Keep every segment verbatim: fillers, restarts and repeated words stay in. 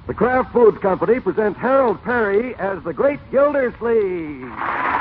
The Kraft Foods Company presents Harold Perry as the Great Gildersleeve.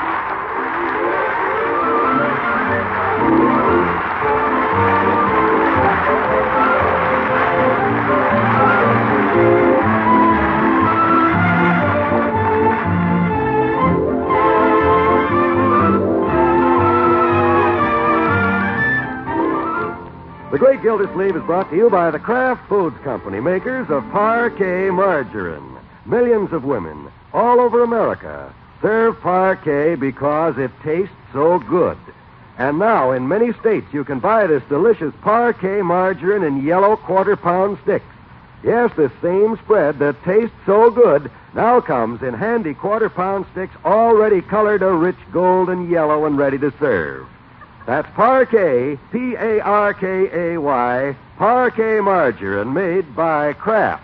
The Great Gildersleeve is brought to you by the Kraft Foods Company, makers of Parquet margarine. Millions of women all over America serve Parquet because it tastes so good. And now, in many states, you can buy this delicious Parquet margarine in yellow quarter-pound sticks. Yes, this same spread that tastes so good now comes in handy quarter-pound sticks already colored a rich golden yellow and ready to serve. That's Parquet, P A R K A Y, Parquet margarine made by Kraft.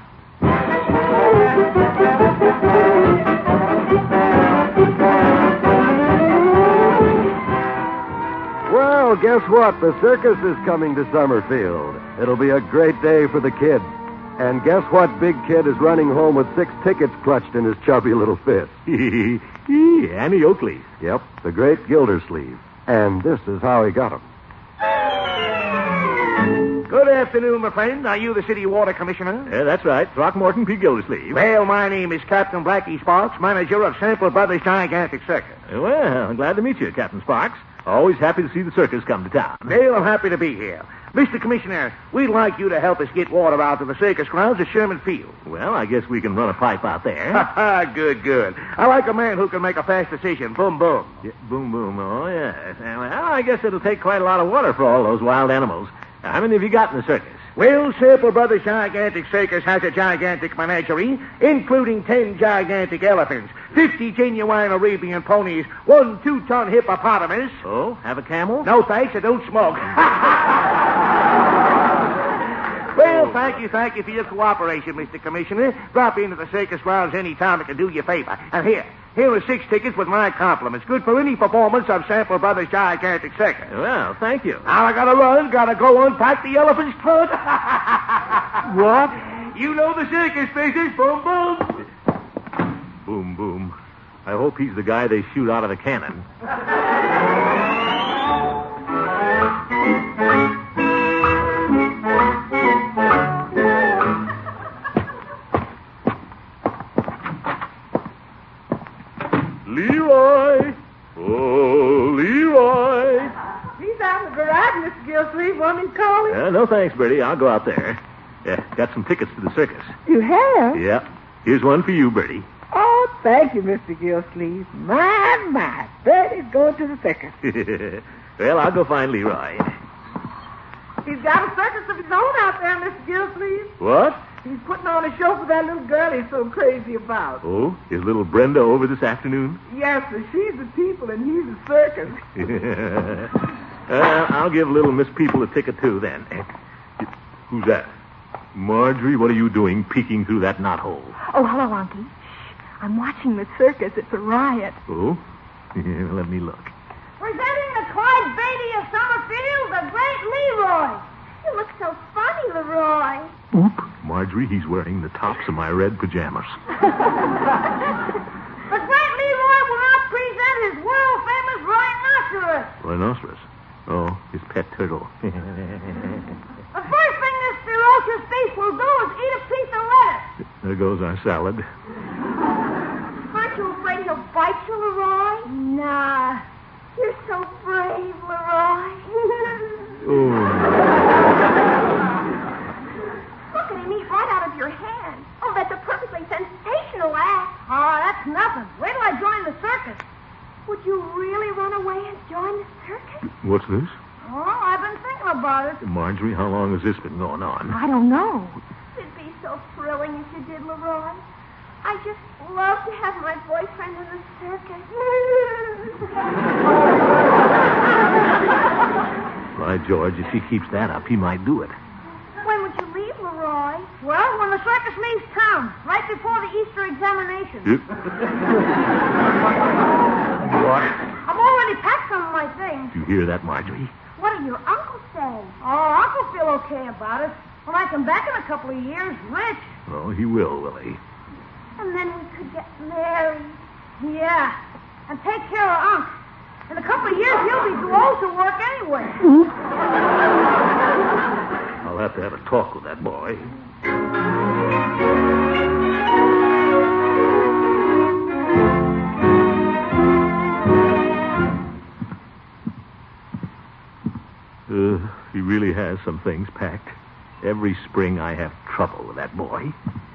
Well, guess what? The circus is coming to Summerfield. It'll be a great day for the kids. And guess what big kid is running home with six tickets clutched in his chubby little fist? Annie Oakley. Yep, the Great Gildersleeve. And this is how he got them. Good afternoon, my friend. Are you the City Water Commissioner? Yeah, that's right. Throckmorton P. Gildersleeve. Well, my name is Captain Blackie Sparks, manager of Sample Brothers Gigantic Circus. Well, I'm glad to meet you, Captain Sparks. Always happy to see the circus come to town. Well, I'm happy to be here. Mister Commissioner, we'd like you to help us get water out to the circus grounds at Sherman Field. Well, I guess we can run a pipe out there. Ha ha, good, good. I like a man who can make a fast decision. Boom, boom. Yeah, boom, boom. Oh, yes. Well, I guess it'll take quite a lot of water for all those wild animals. How many have you got in the circus? Well, Sample Brothers Gigantic Circus has a gigantic menagerie, including ten gigantic elephants, fifty genuine Arabian ponies, one two-ton hippopotamus. Oh, have a camel? No, thanks, I don't smoke. Well, thank you, thank you for your cooperation, Mister Commissioner. Drop into the circus grounds any time I can do you a favor. And here, here are six tickets with my compliments. Good for any performance of Sample Brothers Gigantic Circus. Well, thank you. Now I gotta run, gotta go unpack the elephant's trunk. What? You know the circus business. Boom, boom. Boom, boom. I hope he's the guy they shoot out of the cannon. Leroy! Oh, Leroy! He's out in the garage, Mister Gildersleeve. Want me to call him? Uh, no, thanks, Bertie. I'll go out there. Yeah, got some tickets to the circus. You have? Yeah. Here's one for you, Bertie. Oh, thank you, Mister Gildersleeve. My, my. Bertie's going to the circus. Well, I'll go find Leroy. He's got a circus of his own out there, Mister Gildersleeve. What? He's putting on a show for that little girl he's so crazy about. Oh, is little Brenda over this afternoon? Yes, sir. She's the people and he's the circus. uh, I'll give little Miss People a ticket, too, then. Who's that? Marjorie, what are you doing peeking through that knothole? Oh, hello, Unky. Shh. I'm watching the circus. It's a riot. Oh? Let me look. Presenting the Clyde Beatty of Summerfield, the great Leroy. You look so funny, Leroy. Oop. Marjorie, he's wearing the tops of my red pajamas. The great Leroy will now present his world-famous rhinoceros. Rhinoceros? Oh, his pet turtle. The first thing this ferocious beast will do is eat a piece of lettuce. There goes our salad. Aren't you afraid he'll bite you, Leroy? Nah. You're so brave, Leroy. Oh. Look at him eat right out of your hand. Oh, that's a perfectly sensational act. Oh, that's nothing. Wait till I join the circus. Would you really run away and join the circus? What's this? Oh, I've been thinking about it. Marjorie, how long has this been going on? I don't know. It'd be so thrilling if you did, Leroy. I just love to have my boyfriend in the circus. By George, if he keeps that up, he might do it. When would you leave, Leroy? Well, when the circus leaves town, right before the Easter examination. What? I've already packed some of my things. You hear that, Marjorie? What did your uncle say? Oh, Uncle feel okay about it. When I come back in a couple of years, rich. Oh, he will, will he? And then we could get married. Yeah. And take care of Unc. In a couple of years, he'll be too old to work anyway. I'll have to have a talk with that boy. Uh, he really has some things packed. Every spring I have trouble with that boy.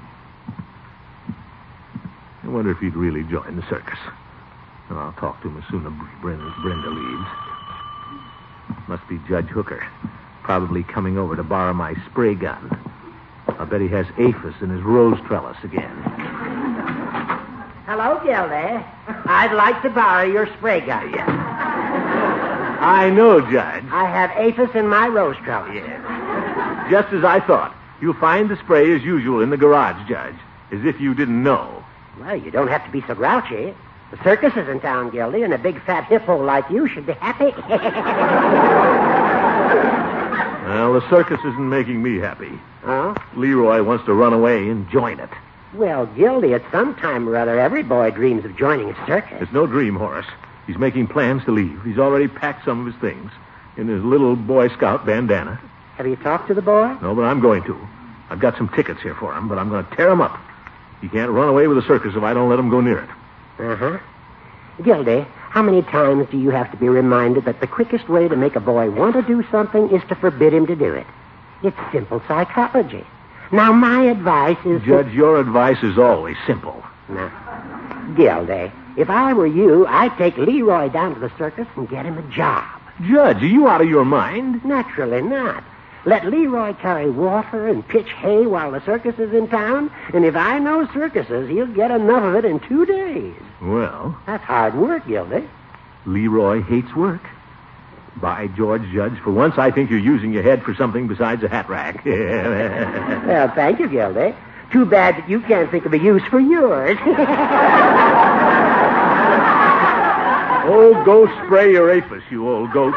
I wonder if he'd really join the circus. And I'll talk to him as soon as Brenda, Brenda leaves. Must be Judge Hooker. Probably coming over to borrow my spray gun. I bet he has aphis in his rose trellis again. Hello, Gildy. I'd like to borrow your spray gun. Yeah. I know, Judge. I have aphis in my rose trellis. Yeah. Just as I thought. You'll find the spray as usual in the garage, Judge. As if you didn't know. Well, you don't have to be so grouchy. The circus is in town, Gildy, and a big fat hippo like you should be happy. Well, the circus isn't making me happy. Oh? Leroy wants to run away and join it. Well, Gildy, at some time or other, every boy dreams of joining a circus. It's no dream, Horace. He's making plans to leave. He's already packed some of his things in his little Boy Scout bandana. Have you talked to the boy? No, but I'm going to. I've got some tickets here for him, but I'm going to tear him up. He can't run away with the circus if I don't let him go near it. Uh-huh. Gildy, how many times do you have to be reminded that the quickest way to make a boy want to do something is to forbid him to do it? It's simple psychology. Now, my advice is... Judge, that... your advice is always simple. Now, Gildy, if I were you, I'd take Leroy down to the circus and get him a job. Judge, are you out of your mind? Naturally not. Let Leroy carry water and pitch hay while the circus is in town, and if I know circuses, he'll get enough of it in two days. Well... That's hard work, Gildy. Leroy hates work. By George, Judge, for once I think you're using your head for something besides a hat rack. Well, thank you, Gildy. Too bad that you can't think of a use for yours. Oh, go spray your aphis, you old goat.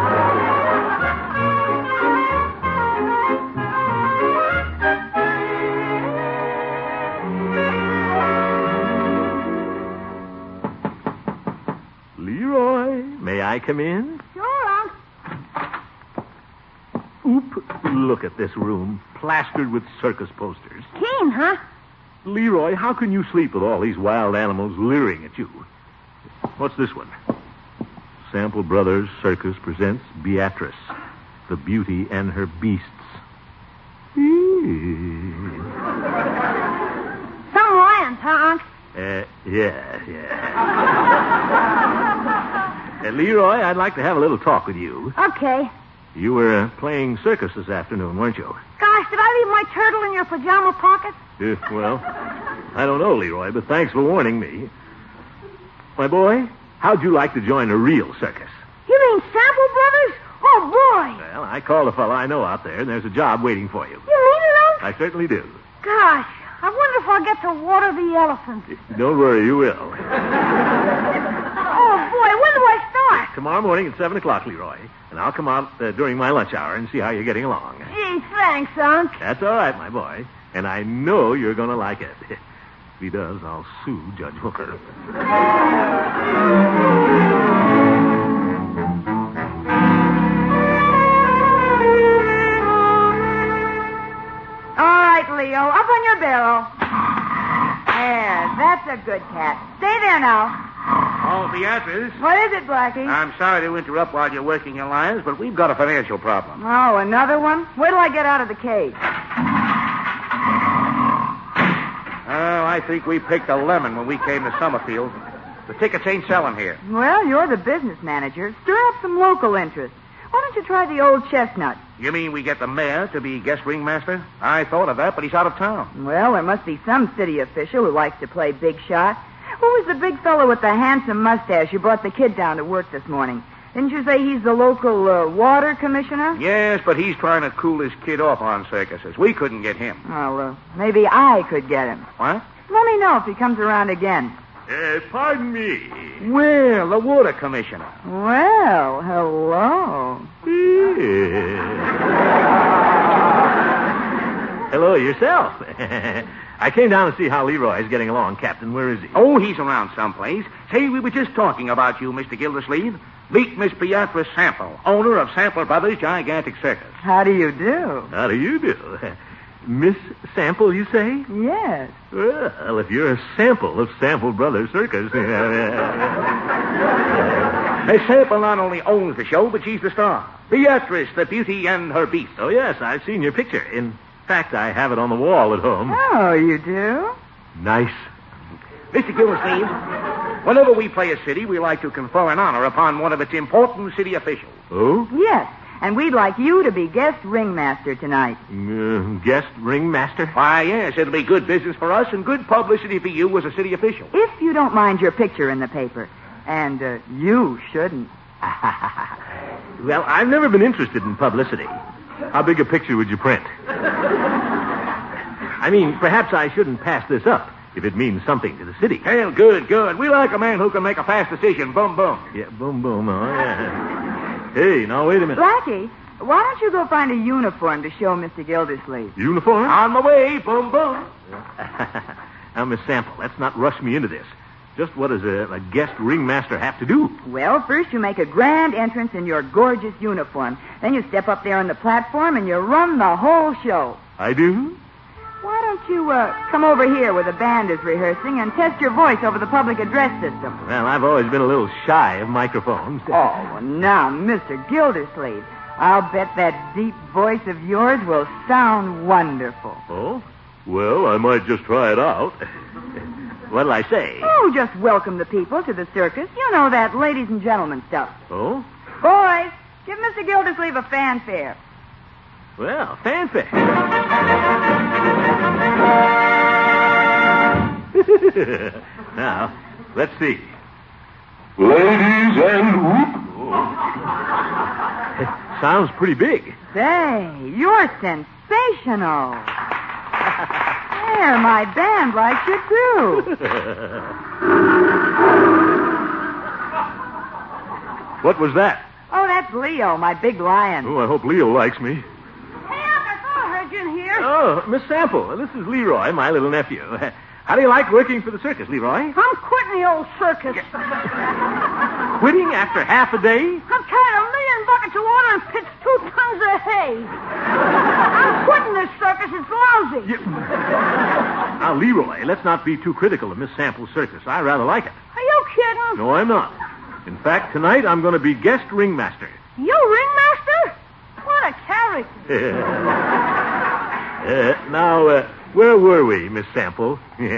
Leroy, may I come in? Sure, Unc. Oop, look at this room, plastered with circus posters. Keen, huh? Leroy, how can you sleep with all these wild animals leering at you? What's this one? Sample Brothers Circus presents Beatrice, the Beauty and Her Beasts. Some lions, huh, Unc? Uh, yeah, yeah. uh, Leroy, I'd like to have a little talk with you. Okay. You were uh, playing circus this afternoon, weren't you? Gosh, did I leave my turtle in your pajama pocket? Uh, well, I don't know, Leroy, but thanks for warning me. My boy, how'd you like to join a real circus? You mean Sample Brothers? Oh, boy. Well, I called a fellow I know out there, and there's a job waiting for you. You mean it, Unc? I certainly do. Gosh, I wonder if I'll get to water the elephants. Don't worry, you will. Oh, boy, when do I start? Tomorrow morning at seven o'clock, Leroy. And I'll come out uh, during my lunch hour and see how you're getting along. Gee, thanks, Unc. That's all right, my boy. And I know you're going to like it. If he does, I'll sue Judge Hooker. All right, Leo, up on your barrel. There, that's a good cat. Stay there now. Oh, Beatrice. What is it, Blackie? I'm sorry to interrupt while you're working your lines, but we've got a financial problem. Oh, another one? Wait till I get out of the cage. Oh, I think we picked a lemon when we came to Summerfield. The tickets ain't selling here. Well, you're the business manager. Stir up some local interest. Why don't you try the old chestnut? You mean we get the mayor to be guest ringmaster? I thought of that, but he's out of town. Well, there must be some city official who likes to play big shot. Who was the big fellow with the handsome mustache who brought the kid down to work this morning? Didn't you say he's the local uh, water commissioner? Yes, but he's trying to cool his kid off on circuses. We couldn't get him. Well, uh, maybe I could get him. What? Let me know if he comes around again. Uh, pardon me. Well, the water commissioner. Well, hello. Yeah. Hello, yourself. I came down to see how Leroy's getting along, Captain. Where is he? Oh, he's around someplace. Say, we were just talking about you, Mister Gildersleeve. Meet Miss Beatrice Sample, owner of Sample Brothers Gigantic Circus. How do you do? How do you do? Miss Sample, you say? Yes. Well, if you're a sample of Sample Brothers Circus... Miss Sample not only owns the show, but she's the star. Beatrice, the beauty and her beast. Oh, yes, I've seen your picture. In fact, I have it on the wall at home. Oh, you do? Nice. Mister Gildersleeve, whenever we play a city, we like to confer an honor upon one of its important city officials. Oh? Yes, and we'd like you to be guest ringmaster tonight. Uh, guest ringmaster? Why, yes, it'll be good business for us and good publicity for you as a city official. If you don't mind your picture in the paper. And uh, you shouldn't. Well, I've never been interested in publicity. How big a picture would you print? I mean, perhaps I shouldn't pass this up if it means something to the city. Well, good, good. We like a man who can make a fast decision. Boom, boom. Yeah, boom, boom. Oh, yeah. Hey, now, wait a minute. Blackie, why don't you go find a uniform to show Mister Gildersleeve? Uniform? On my way. Boom, boom. Now, Miss Sample, let's not rush me into this. Just what does a, a guest ringmaster have to do? Well, first you make a grand entrance in your gorgeous uniform. Then you step up there on the platform and you run the whole show. I do? Why don't you uh, come over here where the band is rehearsing and test your voice over the public address system? Well, I've always been a little shy of microphones. Oh, now, Mister Gildersleeve, I'll bet that deep voice of yours will sound wonderful. Oh? Well, I might just try it out. What'll I say? Oh, just welcome the people to the circus. You know that ladies and gentlemen stuff. Oh? Boys, give Mister Gildersleeve a fanfare. Well, fanfare. Now, let's see. Ladies and whoop. Oh. Sounds pretty big. Say, you're sensational. There, my band likes you, too. What was that? Oh, that's Leo, my big lion. Oh, I hope Leo likes me. Hey, Unc, I thought I heard you in here. Oh, Miss Sample, this is Leroy, my little nephew. How do you like working for the circus, Leroy? I'm quitting the old circus. Quitting after half a day? I've carried a million buckets of water and pitched two tons of hay. I'm quitting this circus. It's lousy. You... Now, Leroy, let's not be too critical of Miss Sample's circus. I rather like it. Are you kidding? No, I'm not. In fact, tonight I'm going to be guest ringmaster. You ringmaster? What a character. uh, now, uh, where were we, Miss Sample?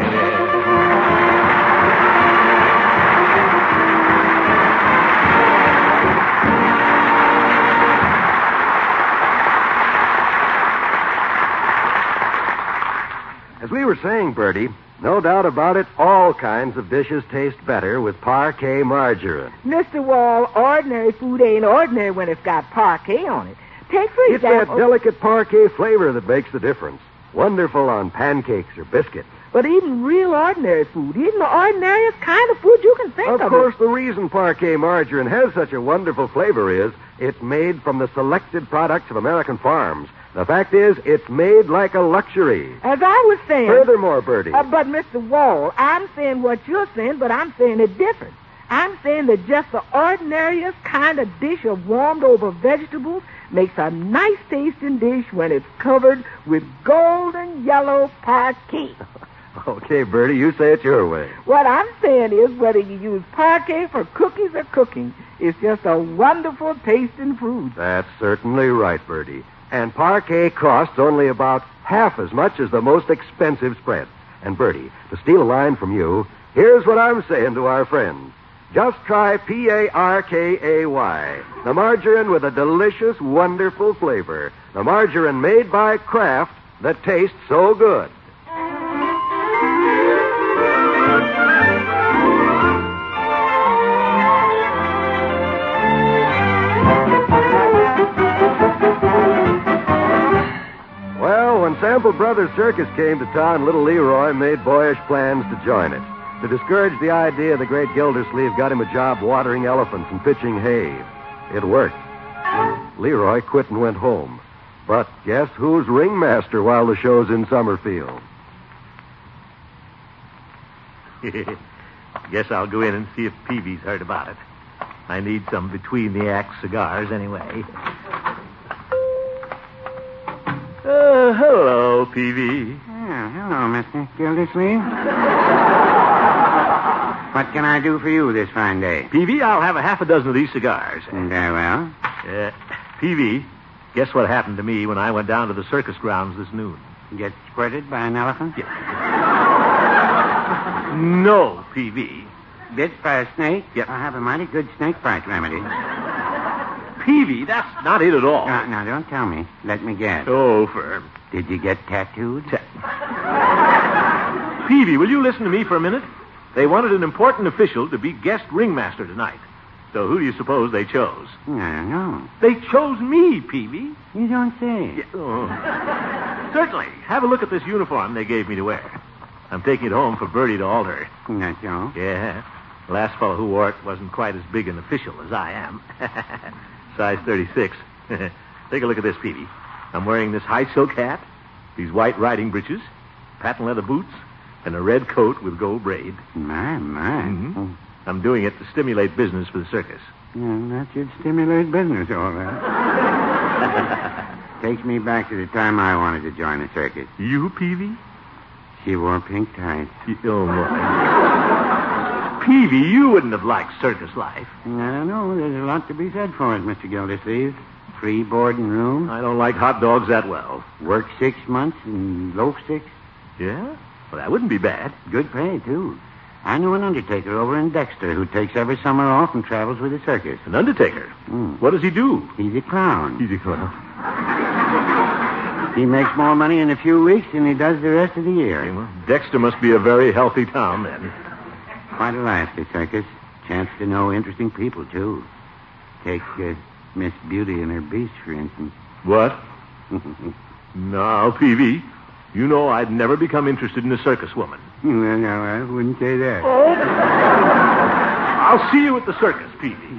As we were saying, Bertie, no doubt about it, all kinds of dishes taste better with Parquet margarine. Mister Wall, ordinary food ain't ordinary when it's got Parquet on it. Take, for It's that example... delicate Parquet flavor that makes the difference. Wonderful on pancakes or biscuits. But even real ordinary food, even the ordinariest kind of food you can think of. Of course, the reason Parquet margarine has such a wonderful flavor is it's made from the selected products of American farms. The fact is, it's made like a luxury. As I was saying... Furthermore, Bertie... Uh, but, Mister Wall, I'm saying what you're saying, but I'm saying it different. I'm saying that just the ordinariest kind of dish of warmed-over vegetables makes a nice tasting dish when it's covered with golden yellow Parquet. Okay, Bertie, you say it your way. What I'm saying is whether you use Parquet for cookies or cooking, it's just a wonderful tasting food. That's certainly right, Bertie. And Parquet costs only about half as much as the most expensive spreads. And, Bertie, to steal a line from you, here's what I'm saying to our friends. Just try P A R K A Y, the margarine with a delicious, wonderful flavor. The margarine made by Kraft that tastes so good. Well, when Sample Brothers Circus came to town, little Leroy made boyish plans to join it. To discourage the idea, the great Gildersleeve got him a job watering elephants and pitching hay. It worked. Leroy quit and went home. But guess who's ringmaster while the show's in Summerfield? Guess I'll go in and see if Peavy's heard about it. I need some between-the-act cigars anyway. Oh, hello, Peavy. Oh, hello, Mister Gildersleeve. What can I do for you this fine day? Peavy, I'll have a half a dozen of these cigars. Very well. Uh, Peavy, guess what happened to me when I went down to the circus grounds this noon? Get squirted by an elephant? Yeah. No, Peavy. Bit by a snake? Yep. I have a mighty good snake bite remedy. Peavy, that's not it at all. Now, now, don't tell me. Let me guess. Oh, firm. Did you get tattooed? Ta- Peavy, will you listen to me for a minute? They wanted an important official to be guest ringmaster tonight. So who do you suppose they chose? I don't know. They chose me, Peavy. You don't say. Yeah, oh. Certainly. Have a look at this uniform they gave me to wear. I'm taking it home for Bertie to alter. That's so? Yeah. The last fellow who wore it wasn't quite as big an official as I am. Size thirty-six. Take a look at this, Peavy. I'm wearing this high silk hat, these white riding breeches, patent leather boots, and a red coat with gold braid. My, my. Mm-hmm. I'm doing it to stimulate business for the circus. Yeah, that should stimulate business, all right. Takes me back to the time I wanted to join the circus. You, Peavy? She wore pink tights. Oh, my. Peavy, you wouldn't have liked circus life. I don't know. There's a lot to be said for it, Mister Gildersleeve. Free board and room. I don't like hot dogs that well. Work six months and loaf six. Yeah? Well, that wouldn't be bad. Good pay, too. I know an undertaker over in Dexter who takes every summer off and travels with the circus. An undertaker? Mm. What does he do? He's a clown. He's a clown. He makes more money in a few weeks than he does the rest of the year. Well, Dexter must be a very healthy town, then. Quite a life, the circus. Chance to know interesting people, too. Take uh, Miss Beauty and her beast, for instance. What? No, Peavy. You know I'd never become interested in a circus woman. Well, no, I wouldn't say that. Oh. I'll see you at the circus, Peavy.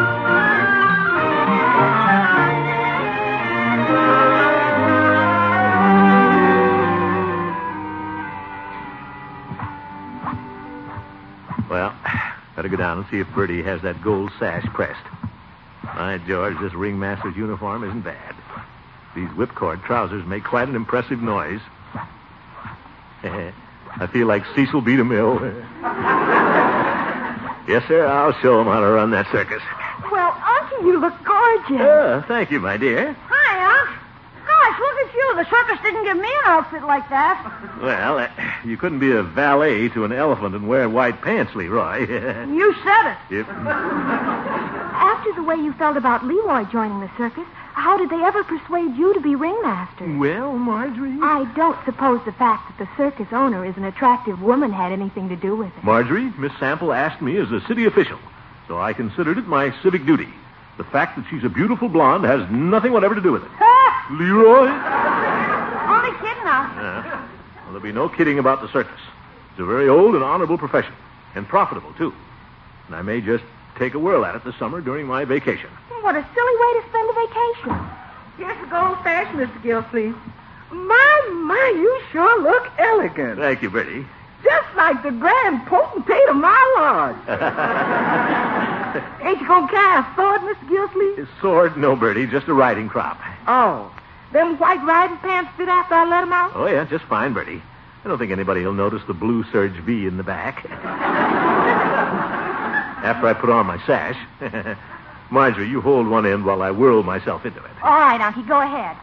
Well, better go down and see if Bertie has that gold sash pressed. My George, this ringmaster's uniform isn't bad. These whipcord trousers make quite an impressive noise. I feel like Cecil B. DeMille. Yes, sir, I'll show him how to run that circus. Well, Uncle, you look gorgeous. Oh, thank you, my dear. Hi, Unc. Gosh, look at you. The circus didn't give me an outfit like that. Well, uh, you couldn't be a valet to an elephant and wear white pants, Leroy. You said it. Yep. After the way you felt about Leroy joining the circus, how did they ever persuade you to be ringmaster? Well, Marjorie... I don't suppose the fact that the circus owner is an attractive woman had anything to do with it. Marjorie, Miss Sample asked me as a city official, so I considered it my civic duty. The fact that she's a beautiful blonde has nothing whatever to do with it. Leroy? Only kidding, Unc. Yeah. Well, there'll be no kidding about the circus. It's a very old and honorable profession, and profitable, too. And I may just take a whirl at it this summer during my vacation. What a silly way to spend a vacation. Here's the gold sash, Mister Gildersleeve. My, my, you sure look elegant. Thank you, Bertie. Just like the grand potentate of my lodge. Ain't you gonna carry a sword, Mister Gildersleeve? His sword? No, Bertie, just a riding crop. Oh, them white riding pants fit after I let them out? Oh, yeah, just fine, Bertie. I don't think anybody will notice the blue serge V in the back. After I put on my sash. Marjorie, you hold one end while I whirl myself into it. All right, Unky, go ahead.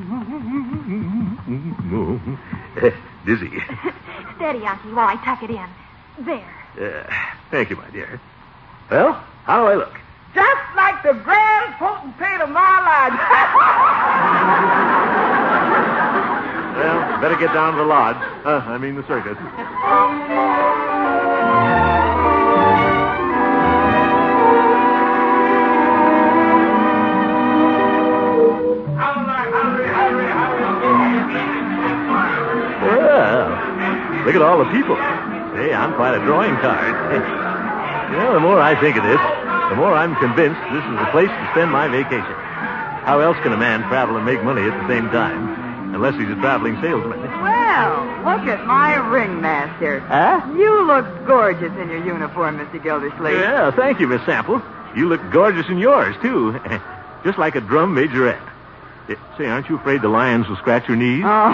Dizzy. Steady, Unky, while I tuck it in. There. Uh, thank you, my dear. Well, how do I look? Just like the grand potentate of my lodge. Well, better get down to the lodge. Uh, I mean the circus. Well, look at all the people. Hey, I'm quite a drawing card. Well, the more I think of this, the more I'm convinced this is the place to spend my vacation. How else can a man travel and make money at the same time? Unless he's a traveling salesman. Well, look at my ringmaster. Huh? You look gorgeous in your uniform, Mister Gildersleeve. Yeah, thank you, Miss Sample. You look gorgeous in yours, too. Just like a drum majorette. Eh, Say, aren't you afraid the lions will scratch your knees? Oh.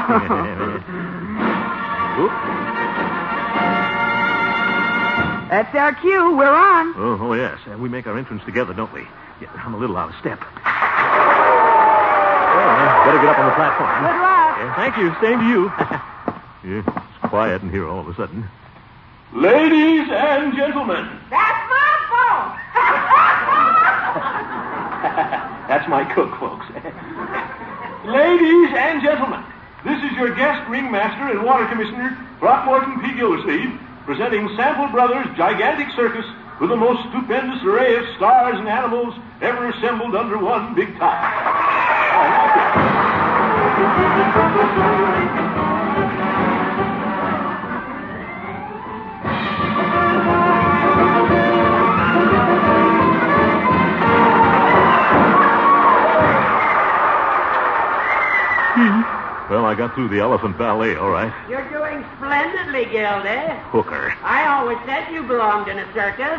Oop. That's our cue. We're on. Oh, oh, yes. Uh, we make our entrance together, don't we? Yeah, I'm a little out of step. Well, uh, better get up on the platform. Good luck. Yeah, thank you. Same to you. Yeah, it's quiet in here all of a sudden. Ladies and gentlemen. That's my fault. That's my cook, folks. Ladies and gentlemen, this is your guest ringmaster and water commissioner, Throckmorton P. Gildersleeve, presenting Sample Brothers' gigantic circus with the most stupendous array of stars and animals ever assembled under one big top. Well, I got through the elephant ballet, all right. You're doing splendidly, Gildy. Hooker. I always said you belonged in a circus.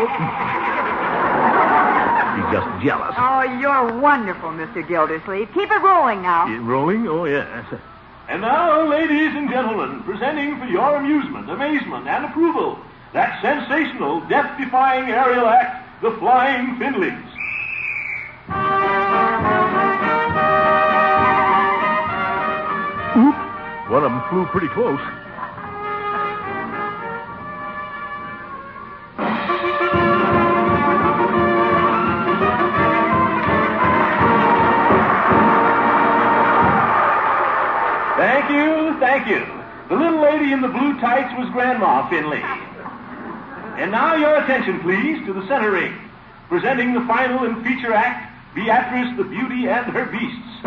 He's just jealous. Oh, you're wonderful, Mister Gildersleeve. Keep it rolling now. Yeah, rolling? Oh, yes. And now, ladies and gentlemen, presenting for your amusement, amazement, and approval, that sensational, death-defying aerial act, the Flying Findleys. Oop. One of them flew pretty close. Thank you, thank you. The little lady in the blue tights was Grandma Finley. And now your attention, please, to the center ring, presenting the final and feature act, Beatrice the Beauty and Her Beasts.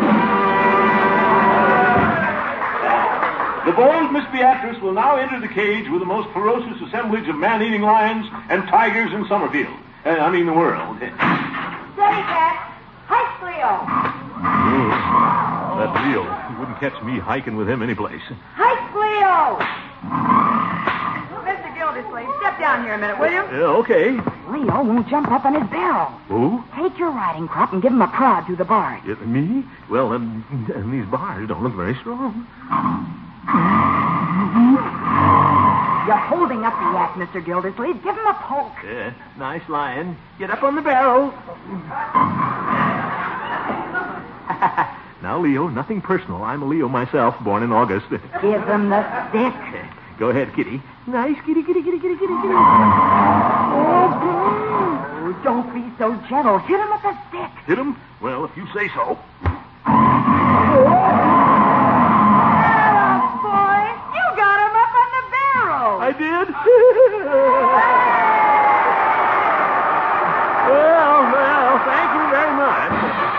The bold Miss Beatrice will now enter the cage with the most ferocious assemblage of man-eating lions and tigers in Summerfield. Uh, I mean, the world. Steady, Cat. Hike, Leo. Mm. That Leo, you wouldn't catch me hiking with him anyplace. Hike, Leo. Mister Gildersleeve, step down here a minute, will you? Yeah, okay. Leo won't jump up on his barrel. Who? Take your riding crop and give him a prod through the bars. Yeah, me? Well, um, these bars don't look very strong. You're holding up the act, Mister Gildersleeve. Give him a poke. Yeah, nice lion. Get up on the barrel. Now, Leo, nothing personal. I'm a Leo myself, born in August. Give him the stick. Go ahead, kitty. Nice kitty, kitty, kitty, kitty, kitty, kitty. Oh, don't be so gentle. Hit him with the stick. Hit him? Well, if you say so. I did? well, well, thank you very much.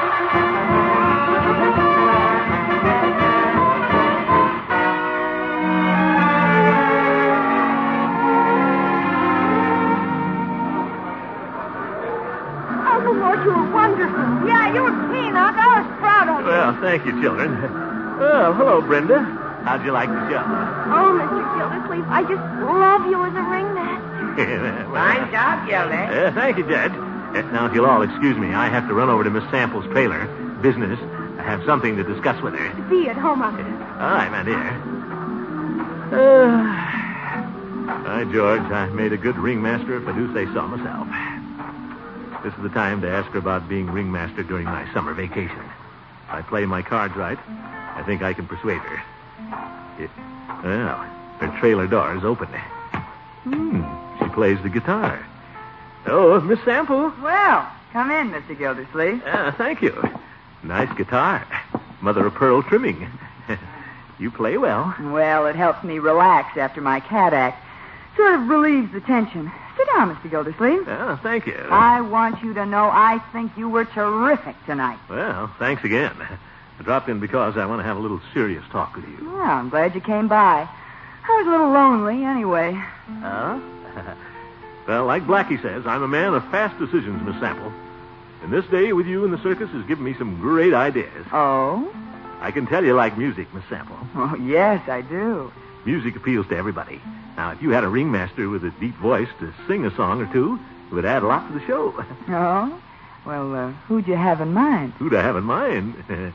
Oh, Lord, you were wonderful. Yeah, you were keen, Unc. I was proud of you. Well, thank you, children. Well, hello, Brenda. How'd you like the show? Oh, Mister Gildersleeve, I just love you as a ringmaster. Fine job, Gildy. Yeah, thank you, Judge. Uh, now, if you'll all excuse me, I have to run over to Miss Sample's trailer. Business. I have something to discuss with her. See you at home, Uncle. All right, my dear. Uh, Hi, George. I made a good ringmaster, if I do say so myself. This is the time to ask her about being ringmaster during my summer vacation. If I play my cards right, I think I can persuade her. It, well, her trailer door is open. Hmm, she plays the guitar. Oh, Miss Sample. Well, come in, Mister Gildersleeve. Uh, thank you. Nice guitar. Mother of pearl trimming. You play well. Well, it helps me relax after my cat act. Sort of relieves the tension. Sit down, Mister Gildersleeve. Oh, thank you. I want you to know I think you were terrific tonight. Well, thanks again. I dropped in because I want to have a little serious talk with you. Well, I'm glad you came by. I was a little lonely anyway. Oh? Well, like Blackie says, I'm a man of fast decisions, Miss Sample. And this day with you in the circus has given me some great ideas. Oh? I can tell you like music, Miss Sample. Oh, yes, I do. Music appeals to everybody. Now, if you had a ringmaster with a deep voice to sing a song or two, it would add a lot to the show. Oh? Well, uh, who'd you have in mind? Who'd I have in mind?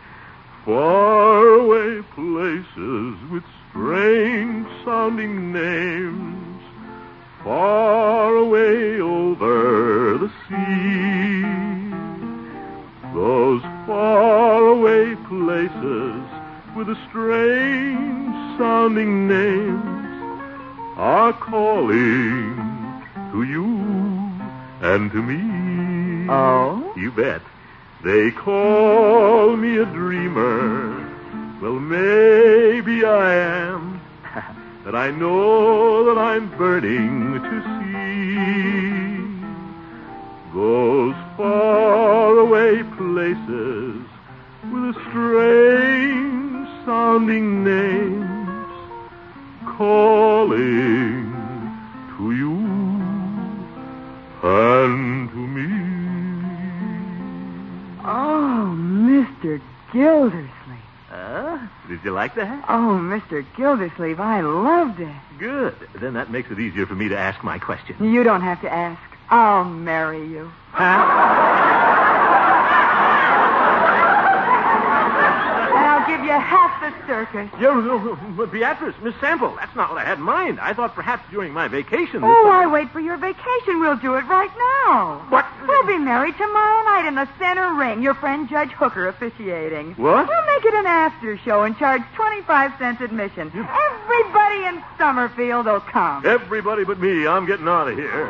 Faraway places with strange sounding names, far away over the sea. Those faraway places with the strange sounding names are calling to you and to me. Oh? You bet. They call me a dreamer. Well, maybe I am. But I know that I'm burning to see those faraway places with the strange sounding names calling to you and to me. Oh, Mister Gildersleeve. Uh, did you like that? Oh, Mister Gildersleeve, I loved it. Good. Then that makes it easier for me to ask my question. You don't have to ask. I'll marry you. Huh? And I'll give you half the circus. Yeah, but Beatrice, Miss Sample, that's not what I had in mind. I thought perhaps during my vacation... this Oh, summer- I wait for your vacation. We'll do it right now. What? We'll be married tomorrow night in the center ring. Your friend Judge Hooker officiating. What? We'll make it an after show and charge twenty-five cents admission. Everybody in Summerfield will come. Everybody but me. I'm getting out of here.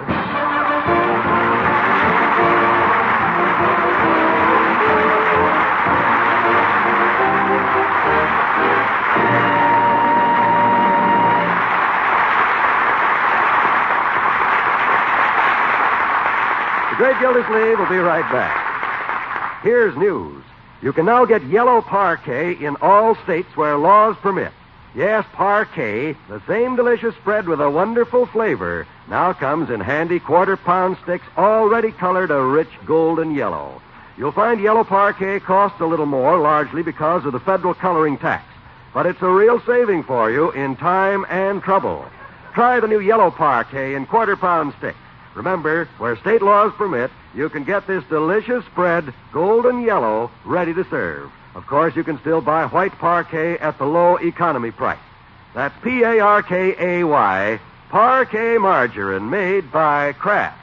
The Great Gildersleeve will be right back. Here's news. You can now get yellow parquet in all states where laws permit. Yes, parquet, the same delicious spread with a wonderful flavor, now comes in handy quarter-pound sticks already colored a rich golden yellow. You'll find yellow parquet costs a little more, largely because of the federal coloring tax. But it's a real saving for you in time and trouble. Try the new yellow parquet in quarter-pound sticks. Remember, where state laws permit, you can get this delicious spread, golden yellow, ready to serve. Of course, you can still buy white parquet at the low economy price. That's P A R K A Y, Parquet Margarine, made by Kraft.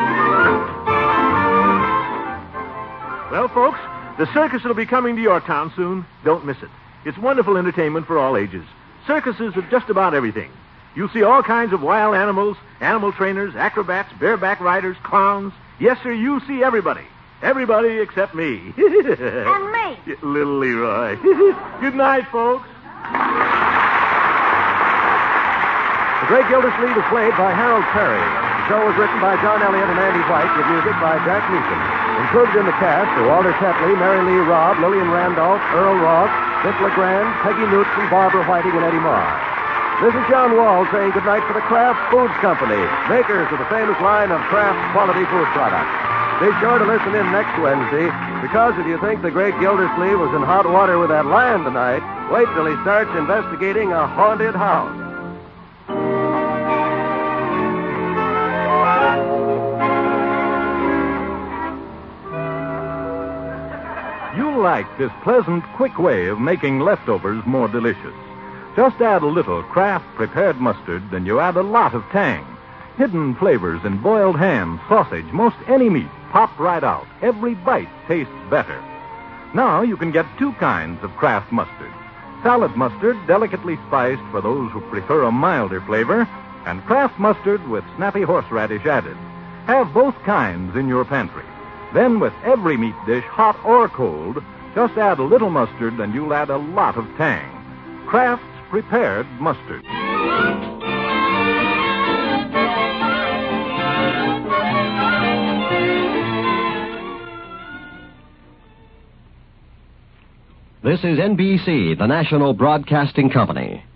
Well, folks, the circus will be coming to your town soon. Don't miss it. It's wonderful entertainment for all ages. Circuses of just about everything. You'll see all kinds of wild animals, animal trainers, acrobats, bareback riders, clowns. Yes, sir, you'll see everybody. Everybody except me. And me. Little Leroy. Good night, folks. The Great Gildersleeve is played by Harold Perry. The show was written by John Elliott and Andy White with music by Jack Meakin. Included in the cast are Walter Tetley, Mary Lee Robb, Lillian Randolph, Earl Ross, Dick LeGrand, Peggy Knudsen, Barbara Whiting, and Eddie Marr. This is John Wall saying goodnight for the Kraft Foods Company, makers of the famous line of Kraft quality food products. Be sure to listen in next Wednesday, because if you think the Great Gildersleeve was in hot water with that lion tonight, wait till he starts investigating a haunted house. You'll like this pleasant, quick way of making leftovers more delicious. Just add a little Kraft prepared mustard, then you add a lot of tang. Hidden flavors in boiled ham, sausage, most any meat pop right out. Every bite tastes better. Now you can get two kinds of Kraft mustard. Salad mustard, delicately spiced for those who prefer a milder flavor, and Kraft mustard with snappy horseradish added. Have both kinds in your pantry. Then with every meat dish, hot or cold, just add a little mustard and you'll add a lot of tang. Kraft's prepared mustard. This is N B C, the national broadcasting company.